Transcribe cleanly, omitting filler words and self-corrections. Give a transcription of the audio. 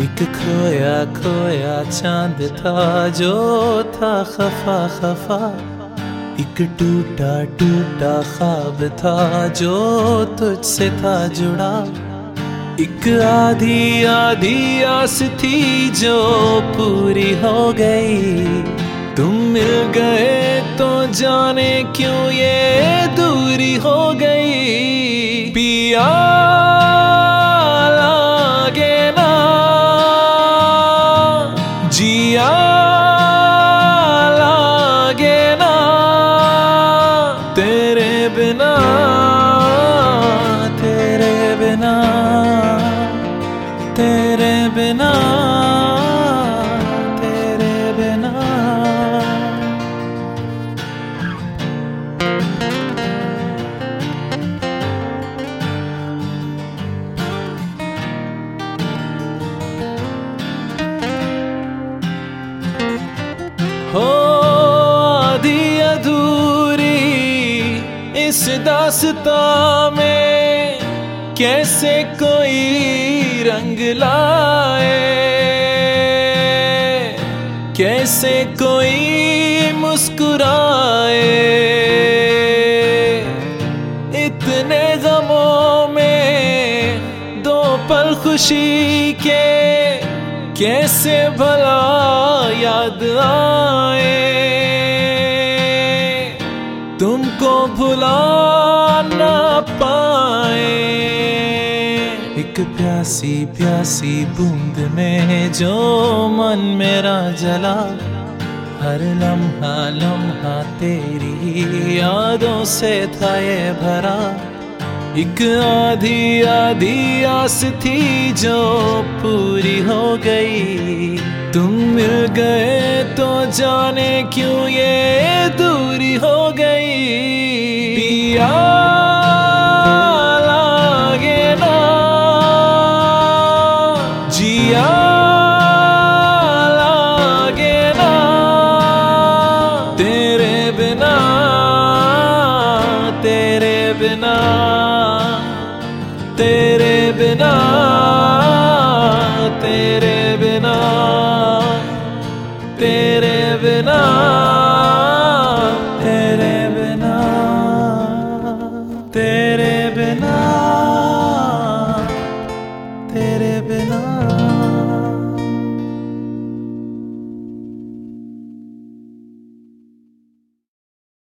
एक खोया खोया चांद था जो था खफा खफा, एक टूटा टूटा ख्वाब था जो तुझसे था जुड़ा। एक आधी आधी आस थी जो पूरी हो गई, तुम मिल गए तो जाने क्यों ये दूरी हो गई। पिया लागे ना जिया लागे ना, तेरे बिना तेरे बिना तेरे बिना तेरे बिना। हो आधी अधूरी इस दास्तां में कैसे कोई रंग लाए, कैसे कोई मुस्कुराए। इतने गमों में दो पल खुशी के कैसे भला याद आए, तुमको भुला ना पाए। एक प्यासी प्यासी बूंद में जो मन मेरा जला, हर लम्हा लम्हा तेरी यादों से था ये भरा। एक आधी आधी आस थी जो पूरी हो गई, तुम मिल गए तो जाने क्यों ये दूरी हो गई। पिया लागे ना जिया लागे ना, तेरे बिना तेरे बिना तेरे बिना तेरे बिना तेरे बिना तेरे बिना तेरे बिना।